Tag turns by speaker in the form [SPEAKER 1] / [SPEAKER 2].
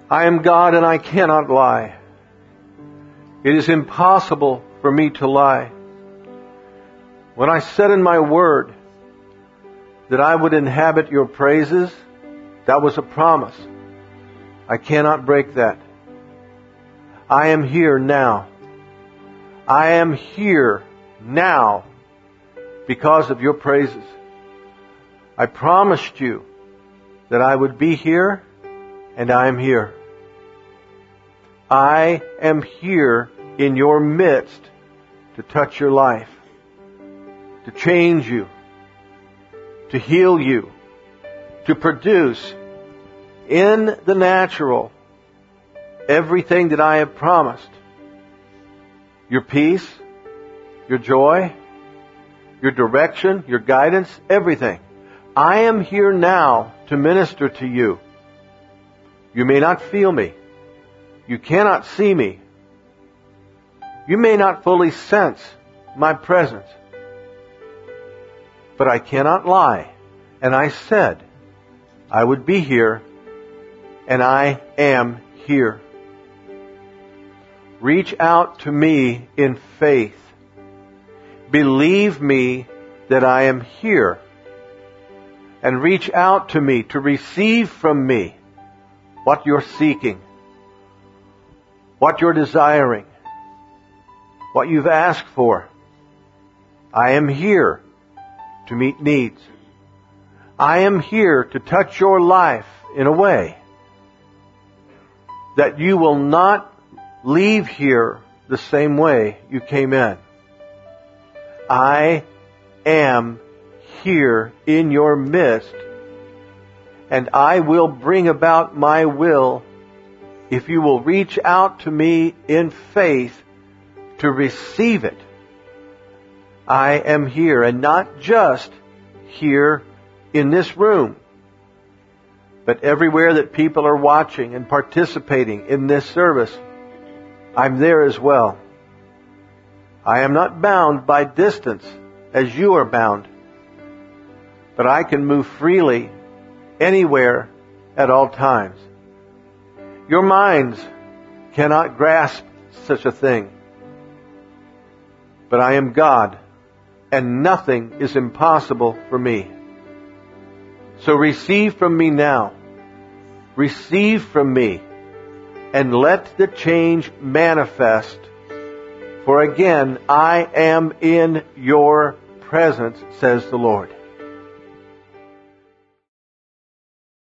[SPEAKER 1] I am God and I cannot lie. It is impossible for me to lie. When I said in my word that I would inhabit your praises, that was a promise. I cannot break that. I am here now. I am here now because of your praises. I promised you that I would be here, and I am here. I am here in your midst to touch your life, to change you, to heal you, to produce in the natural everything that I have promised. Your peace, your joy, your direction, your guidance, everything. I am here now to minister to you. You may not feel me. You cannot see me. You may not fully sense my presence. But I cannot lie. And I said I would be here, and I am here. Reach out to me in faith. Believe me that I am here. And reach out to me to receive from me what you're seeking, what you're desiring, what you've asked for. I am here to meet needs. I am here to touch your life in a way that you will not leave here the same way you came in. I am here in your midst, and I will bring about my will if you will reach out to me in faith to receive it. I am here, and not just here in this room, but everywhere that people are watching and participating in this service. I'm there as well. I am not bound by distance as you are bound, but I can move freely anywhere at all times. Your minds cannot grasp such a thing. But I am God, and nothing is impossible for me. So receive from me now. Receive from me, and let the change manifest. For again, I am in your presence, says the Lord.